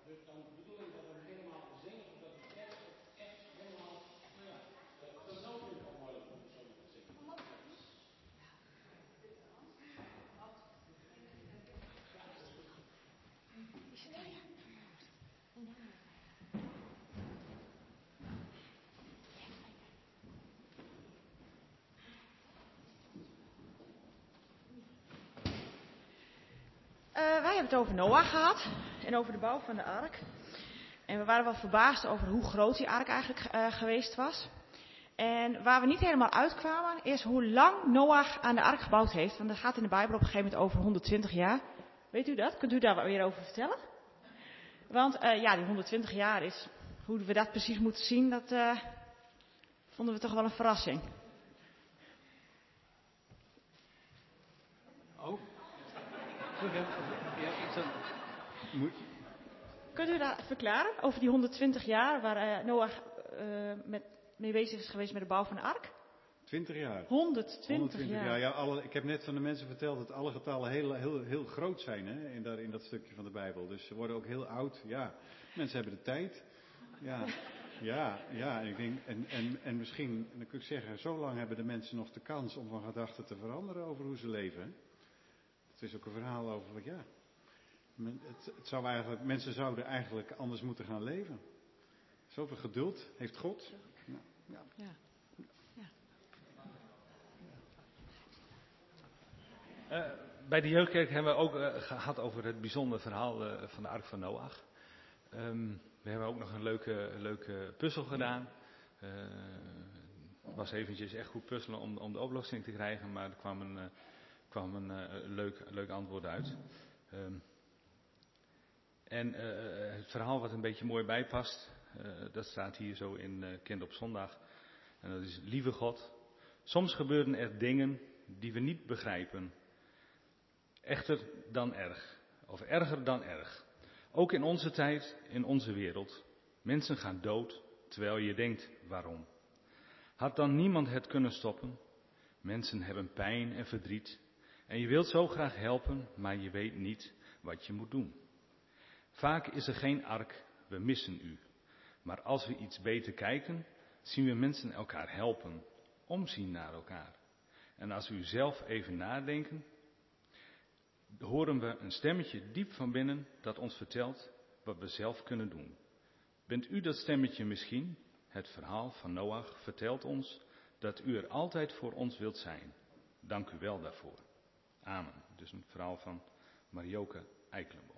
Wij hebben het over Noach gehad en over de bouw van de ark. En we waren wel verbaasd over hoe groot die ark eigenlijk geweest was. En waar we niet helemaal uitkwamen is hoe lang Noach aan de ark gebouwd heeft. Want dat gaat in de Bijbel op een gegeven moment over 120 jaar. Weet u dat? Kunt u daar weer over vertellen? Want die 120 jaar is, hoe we dat precies moeten zien, dat vonden we toch wel een verrassing. Oh. Ja, Kunt u dat verklaren over die 120 jaar waar Noach mee bezig is geweest met de bouw van de ark? 20 jaar. 120 jaar. Ja, ik heb net van de mensen verteld dat alle getallen heel groot zijn, hè, in dat stukje van de Bijbel. Dus ze worden ook heel oud. Ja, mensen hebben de tijd. Ja. En ik denk, en misschien, dan kun ik zeggen, zo lang hebben de mensen nog de kans om van gedachten te veranderen over hoe ze leven. Hè? Het is ook een verhaal over, ja. Mensen zouden eigenlijk anders moeten gaan leven. Zoveel geduld heeft God. Ja. Bij de jeugdkerk hebben we ook gehad over het bijzondere verhaal van de ark van Noach. We hebben ook nog een leuke puzzel gedaan. Het was eventjes echt goed puzzelen om de oplossing te krijgen, maar er kwam een leuk antwoord uit. En het verhaal wat een beetje mooi bijpast, dat staat hier zo in Kind op Zondag. En dat is: lieve God, soms gebeuren er dingen die we niet begrijpen. Echter dan erg, of erger dan erg. Ook in onze tijd, in onze wereld. Mensen gaan dood, terwijl je denkt, waarom? Had dan niemand het kunnen stoppen? Mensen hebben pijn en verdriet. En je wilt zo graag helpen, maar je weet niet wat je moet doen. Vaak is er geen ark, we missen u. Maar als we iets beter kijken, zien we mensen elkaar helpen, omzien naar elkaar. En als u zelf even nadenken, horen we een stemmetje diep van binnen dat ons vertelt wat we zelf kunnen doen. Bent u dat stemmetje misschien? Het verhaal van Noach vertelt ons dat u er altijd voor ons wilt zijn. Dank u wel daarvoor. Amen. Dus een verhaal van Marioke Eikelenboom.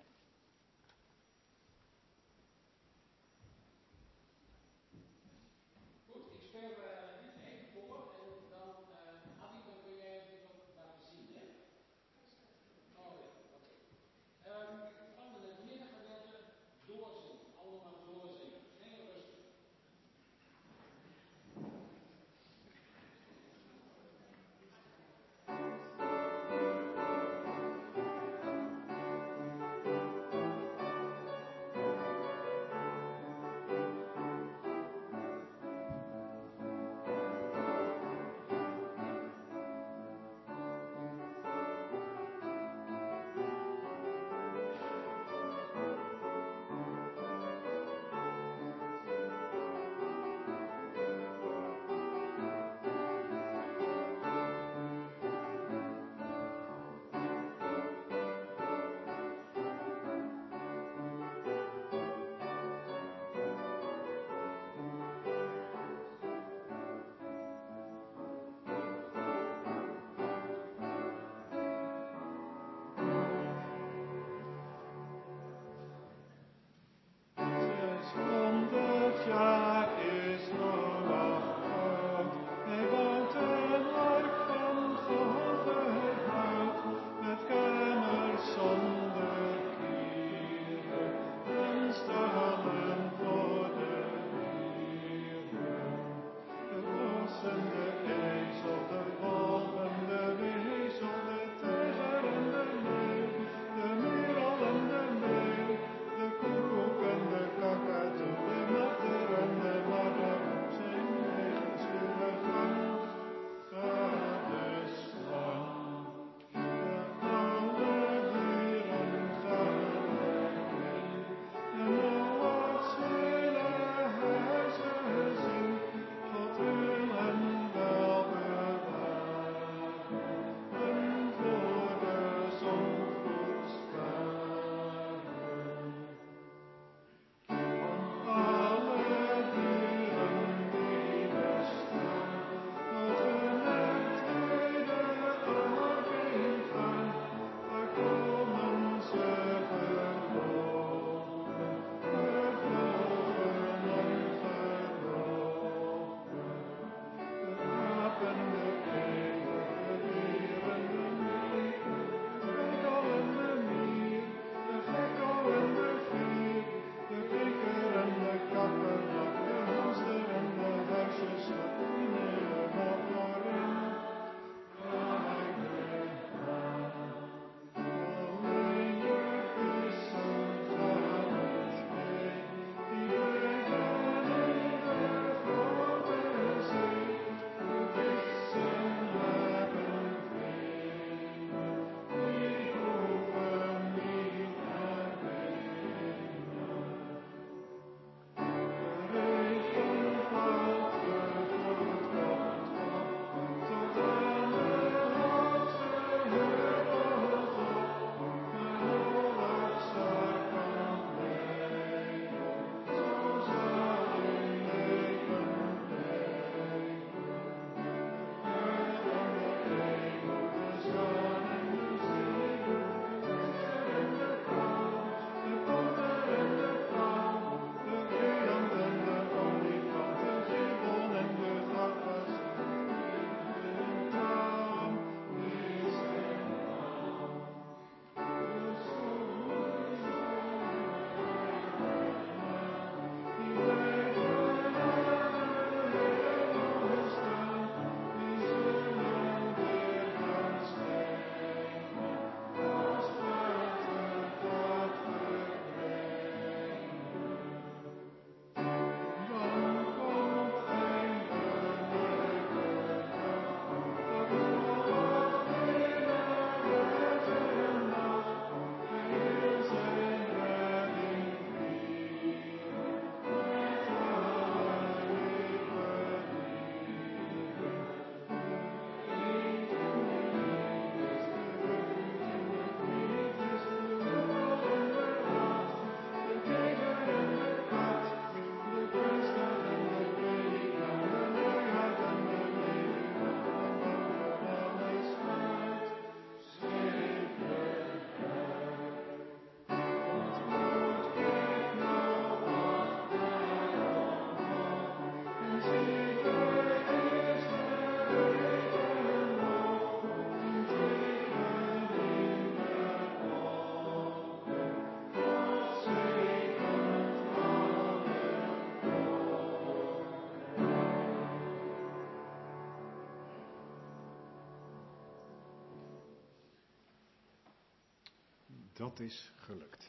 Dat is gelukt.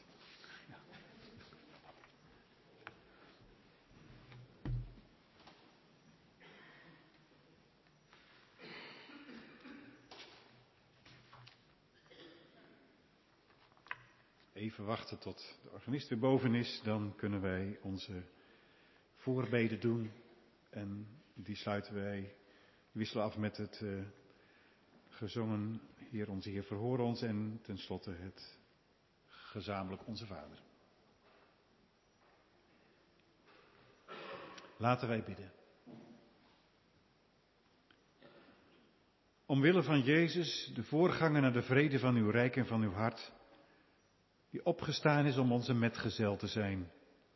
Even wachten tot de organist weer boven is, dan kunnen wij onze voorbeden doen. En die sluiten wij, die wisselen af met het gezongen Heer onze Heer verhoor ons en tenslotte het gezamenlijk Onze Vader. Laten wij bidden. Omwille van Jezus, de voorganger naar de vrede van uw rijk en van uw hart, die opgestaan is om onze metgezel te zijn.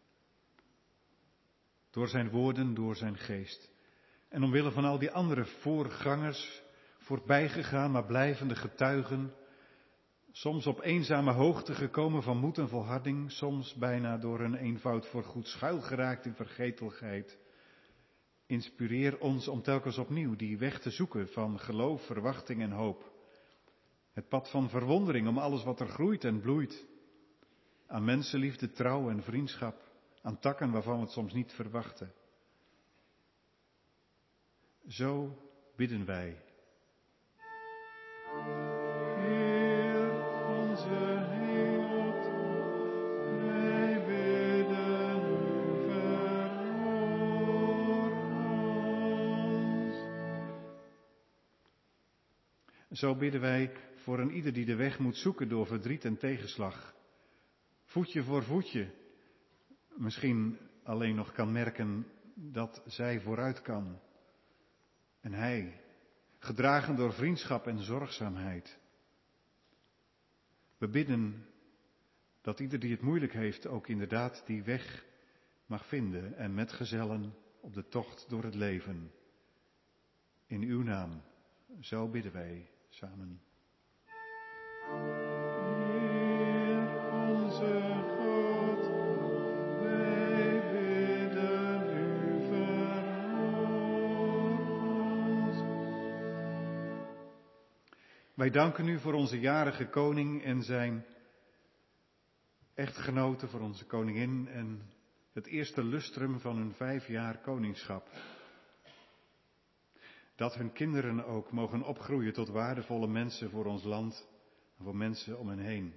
Door zijn woorden, door zijn geest. En omwille van al die andere voorgangers, voorbijgegaan maar blijvende getuigen, soms op eenzame hoogte gekomen van moed en volharding, soms bijna door hun eenvoud voorgoed schuil geraakt in vergetelheid. Inspireer ons om telkens opnieuw die weg te zoeken van geloof, verwachting en hoop. Het pad van verwondering om alles wat er groeit en bloeit. Aan mensenliefde, trouw en vriendschap, aan takken waarvan we het soms niet verwachten. Zo bidden wij. Heer onze God, wij bidden u, verhoor ons. Zo bidden wij voor een ieder die de weg moet zoeken door verdriet en tegenslag. Voetje voor voetje, misschien alleen nog kan merken dat zij vooruit kan. En hij, gedragen door vriendschap en zorgzaamheid. We bidden dat ieder die het moeilijk heeft ook inderdaad die weg mag vinden en met gezellen op de tocht door het leven. In uw naam, zo bidden wij samen. Heer onze God, wij bidden u, verhoor ons. Wij danken u voor onze jarige koning en zijn echtgenoten, voor onze koningin en het eerste lustrum van hun 5 jaar koningschap. Dat hun kinderen ook mogen opgroeien tot waardevolle mensen voor ons land en voor mensen om hen heen.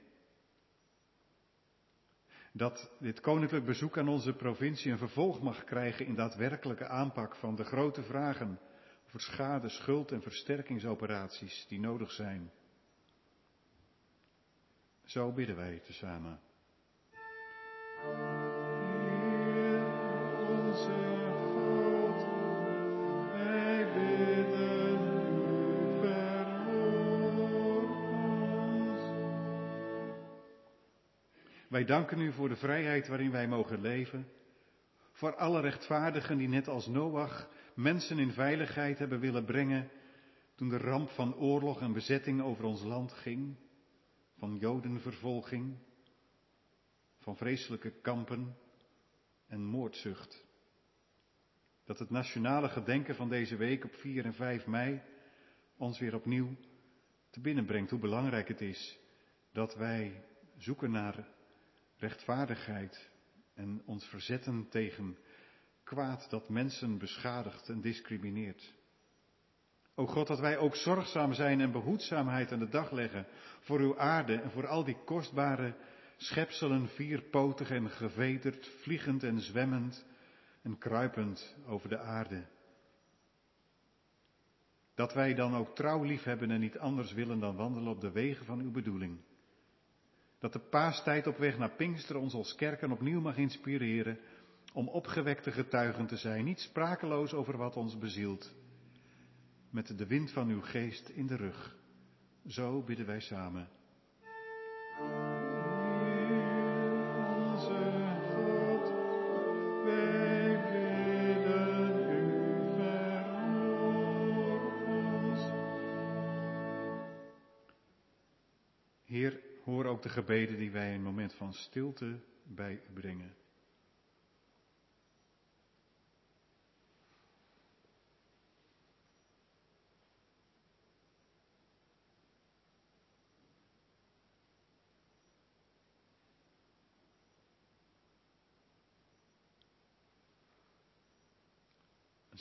Dat dit koninklijk bezoek aan onze provincie een vervolg mag krijgen in daadwerkelijke aanpak van de grote vragen over schade, schuld en versterkingsoperaties die nodig zijn. Zo bidden wij tezamen. Heer onze God, wij bidden u, verhoor ons. Wij danken u voor de vrijheid waarin wij mogen leven, voor alle rechtvaardigen die net als Noach mensen in veiligheid hebben willen brengen toen de ramp van oorlog en bezetting over ons land ging, van jodenvervolging, van vreselijke kampen en moordzucht. Dat het nationale gedenken van deze week op 4 en 5 mei ons weer opnieuw te binnen brengt hoe belangrijk het is dat wij zoeken naar rechtvaardigheid en ons verzetten tegen kwaad dat mensen beschadigt en discrimineert. O God, dat wij ook zorgzaam zijn en behoedzaamheid aan de dag leggen voor uw aarde en voor al die kostbare schepselen, vierpotig en gevederd, vliegend en zwemmend en kruipend over de aarde. Dat wij dan ook trouw liefhebben en niet anders willen dan wandelen op de wegen van uw bedoeling. Dat de paastijd op weg naar Pinksteren ons als kerken opnieuw mag inspireren om opgewekte getuigen te zijn, niet sprakeloos over wat ons bezielt, met de wind van uw geest in de rug. Zo bidden wij samen. Onze God, wij bidden u, verhoor ons. Heer, hoor ook de gebeden die wij in een moment van stilte bij u brengen.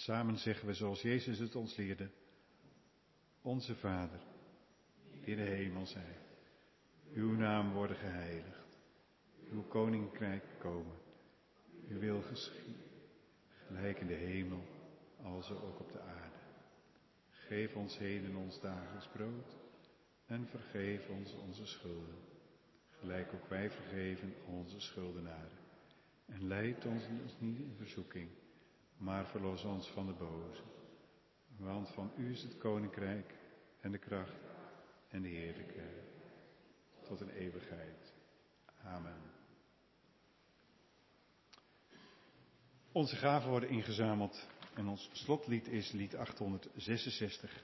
Samen zeggen we zoals Jezus het ons leerde. Onze Vader, die in de hemel zij. Uw naam worden geheiligd. Uw koninkrijk komen. Uw wil geschieden. Gelijk in de hemel, als ook op de aarde. Geef ons heden ons dagelijks brood. En vergeef ons onze schulden. Gelijk ook wij vergeven onze schuldenaren. En leid ons niet in verzoeking. Maar verlos ons van de boze. Want van u is het koninkrijk en de kracht en de heerlijkheid. Tot in eeuwigheid. Amen. Onze gaven worden ingezameld en ons slotlied is lied 866.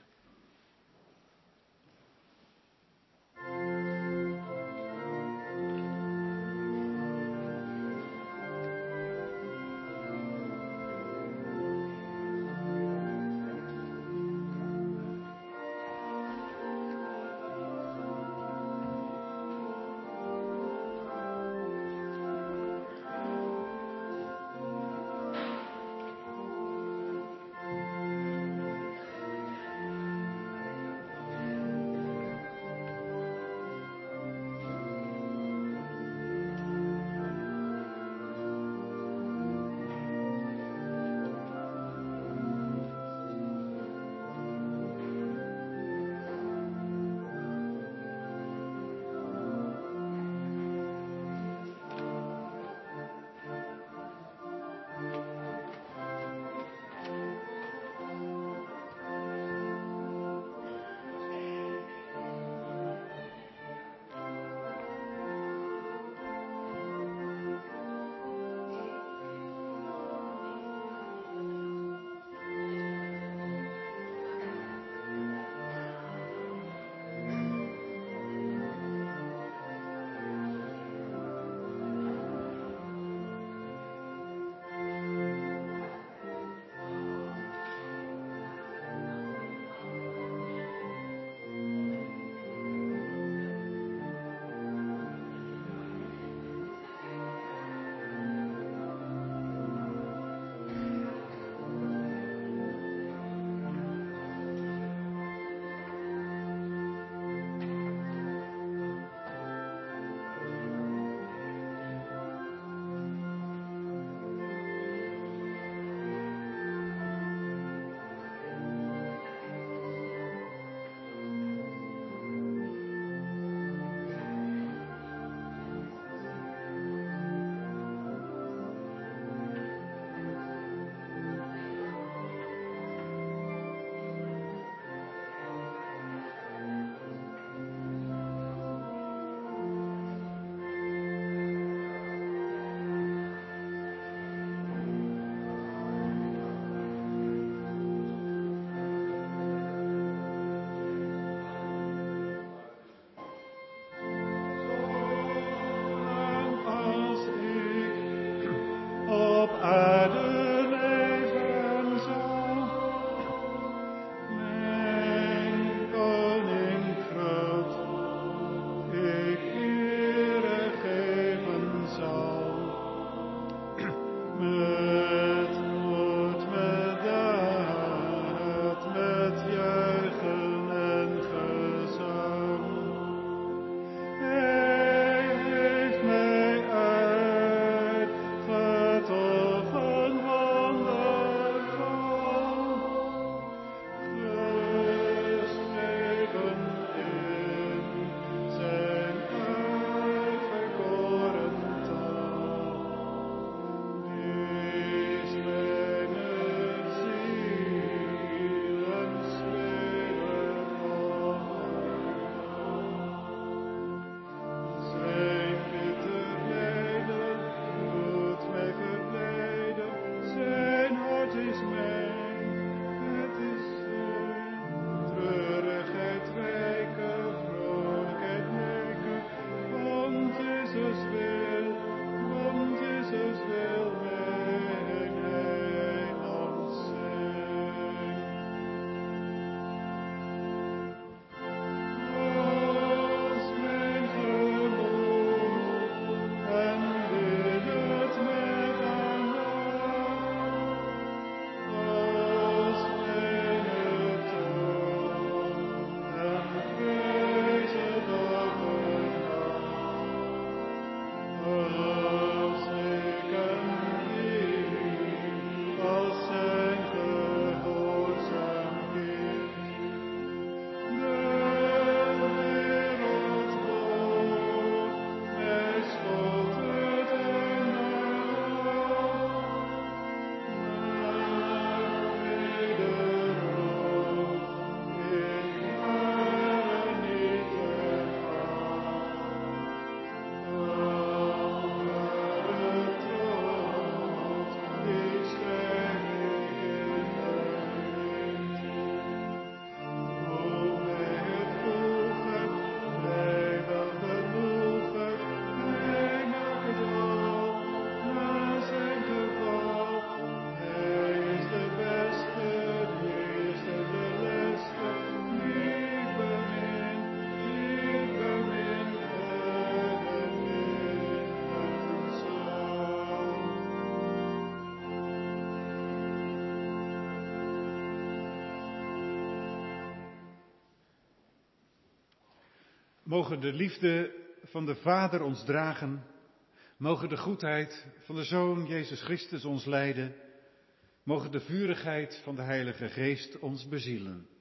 Mogen de liefde van de Vader ons dragen. Mogen de goedheid van de Zoon Jezus Christus ons leiden. Mogen de vurigheid van de Heilige Geest ons bezielen.